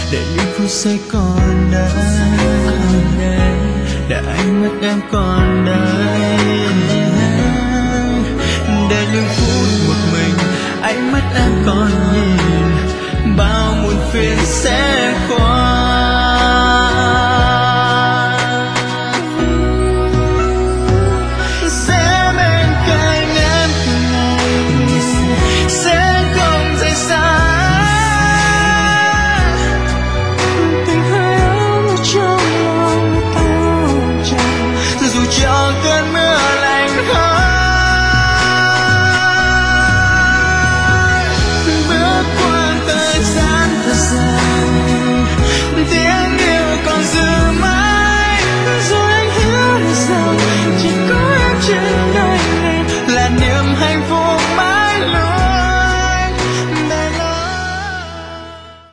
để những phút giây còn đây, để ánh mắt em còn đây, để những phút một mình ánh mắt em còn nhìn bao muộn phiền sẽ qua.